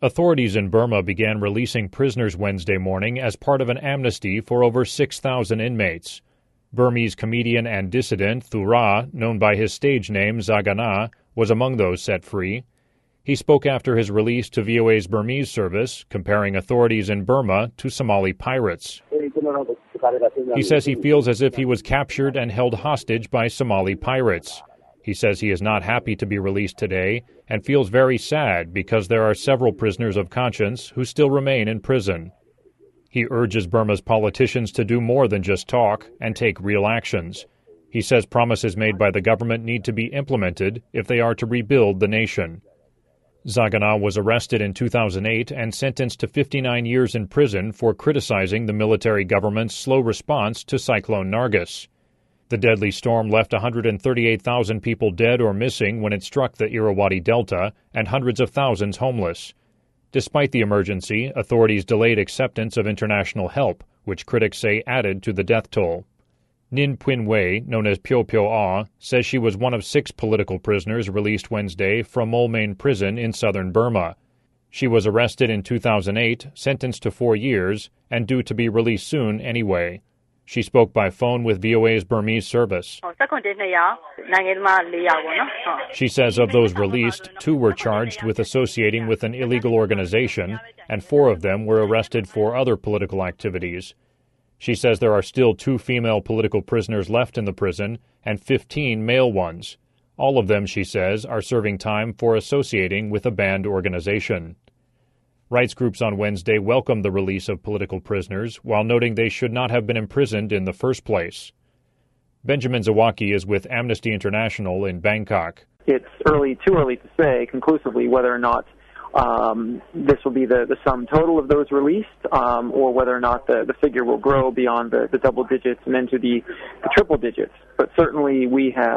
Authorities in Burma began releasing prisoners Wednesday morning as part of an amnesty for over 6,000 inmates. Burmese comedian and dissident Thura, known by his stage name Zagana, was among those set free. He spoke after his release to VOA's Burmese service, comparing authorities in Burma to Somali pirates. He says he feels as if he was captured and held hostage by Somali pirates. He says he is not happy to be released today and feels very sad because there are several prisoners of conscience who still remain in prison. He urges Burma's politicians to do more than just talk and take real actions. He says promises made by the government need to be implemented if they are to rebuild the nation. Zagana was arrested in 2008 and sentenced to 59 years in prison for criticizing the military government's slow response to Cyclone Nargis. The deadly storm left 138,000 people dead or missing when it struck the Irrawaddy Delta and hundreds of thousands homeless. Despite the emergency, authorities delayed acceptance of international help, which critics say added to the death toll. Nin Pwin Wei, known as Pyo Pyo Ah, says she was one of 6 political prisoners released Wednesday from Moulmein Prison in southern Burma. She was arrested in 2008, sentenced to 4 years, and due to be released soon anyway. She spoke by phone with VOA's Burmese service. She says of those released, 2 were charged with associating with an illegal organization, and 4 of them were arrested for other political activities. She says there are still 2 female political prisoners left in the prison and 15 male ones. All of them, she says, are serving time for associating with a banned organization. Rights groups on Wednesday welcomed the release of political prisoners, while noting they should not have been imprisoned in the first place. Benjamin Zawacki is with Amnesty International in Bangkok. It's too early to say conclusively whether or not this will be the sum total of those released, or whether or not the figure will grow beyond the double digits and into the triple digits. But certainly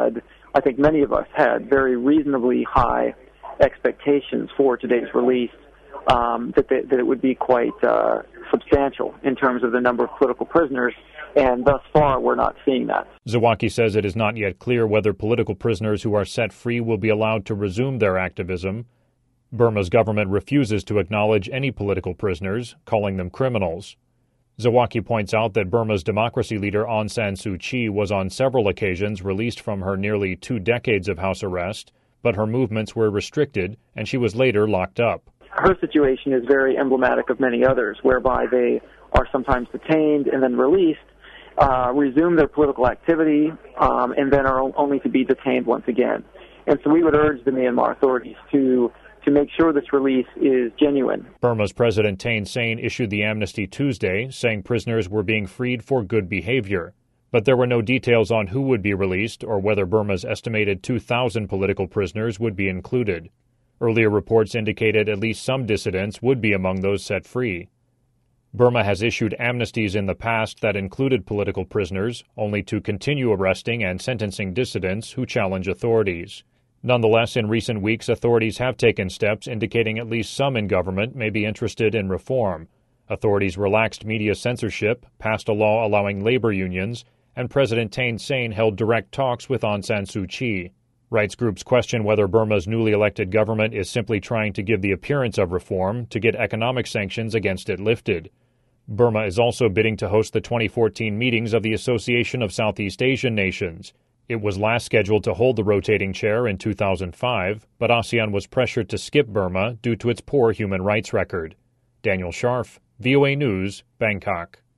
I think many of us had very reasonably high expectations for today's release. That it would be quite substantial in terms of the number of political prisoners, and thus far we're not seeing that. Zawacki says it is not yet clear whether political prisoners who are set free will be allowed to resume their activism. Burma's government refuses to acknowledge any political prisoners, calling them criminals. Zawacki points out that Burma's democracy leader Aung San Suu Kyi was on several occasions released from her nearly 2 decades of house arrest, but her movements were restricted and she was later locked up. Her situation is very emblematic of many others, whereby they are sometimes detained and then released, resume their political activity, and then are only to be detained once again. And so we would urge the Myanmar authorities to make sure this release is genuine. Burma's President Thein Sein issued the amnesty Tuesday, saying prisoners were being freed for good behavior. But there were no details on who would be released or whether Burma's estimated 2,000 political prisoners would be included. Earlier reports indicated at least some dissidents would be among those set free. Burma has issued amnesties in the past that included political prisoners, only to continue arresting and sentencing dissidents who challenge authorities. Nonetheless, in recent weeks, authorities have taken steps indicating at least some in government may be interested in reform. Authorities relaxed media censorship, passed a law allowing labor unions, and President Thein Sein held direct talks with Aung San Suu Kyi. Rights groups question whether Burma's newly elected government is simply trying to give the appearance of reform to get economic sanctions against it lifted. Burma is also bidding to host the 2014 meetings of the Association of Southeast Asian Nations. It was last scheduled to hold the rotating chair in 2005, but ASEAN was pressured to skip Burma due to its poor human rights record. Daniel Scharf, VOA News, Bangkok.